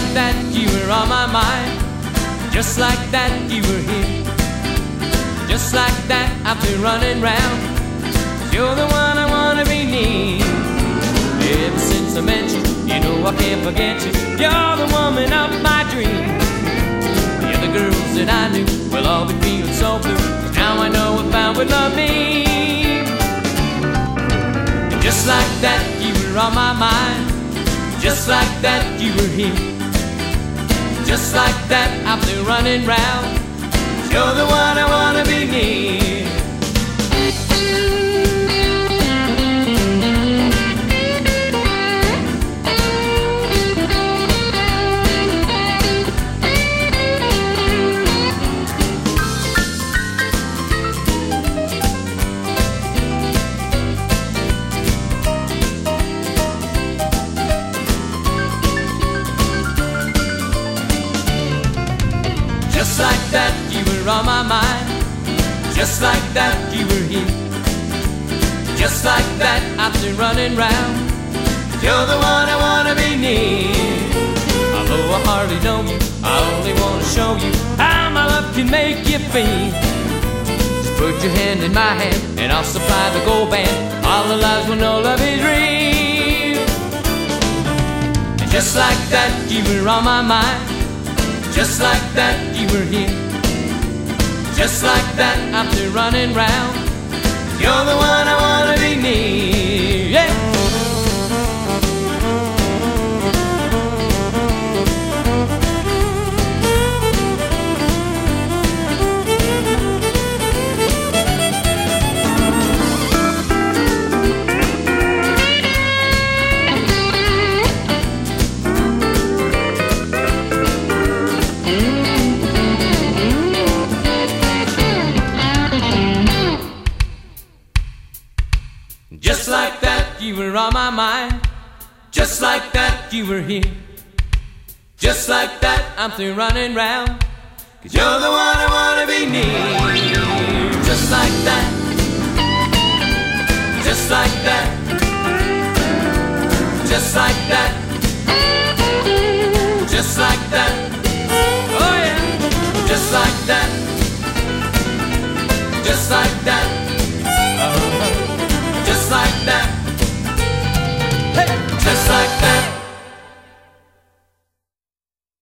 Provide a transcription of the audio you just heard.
that, you were on my mind. Just like that, you were here. Just like that, I've been running round. You're the one I wanna be near. Ever since I met you, you know I can't forget you. You're the woman of my dreams. The other girls that I knew will all be feeling so blue. Now I know I found what love means. And just like that, you were on my mind. Just like that, you were here. Just like that, I've been running round. You're the one I wanna be near. Just like that, you were on my mind. Just like that, you were here. Just like that, I've been running round. You're the one I wanna be near. Although I hardly know you, I only wanna show you how my love can make you feel. Just put your hand in my hand and I'll supply the gold band. All the lives will know love is real. And just like that, you were on my mind. Just like that, you were here. Just like that, I'm still running round. You're the one I wanna be near. Yeah. Just like that, you were on my mind. Just like that, you were here. Just like that, I'm still running round. 'Cause you're the one I wanna be near. Just like that. Just like that. Just like that. Just like that.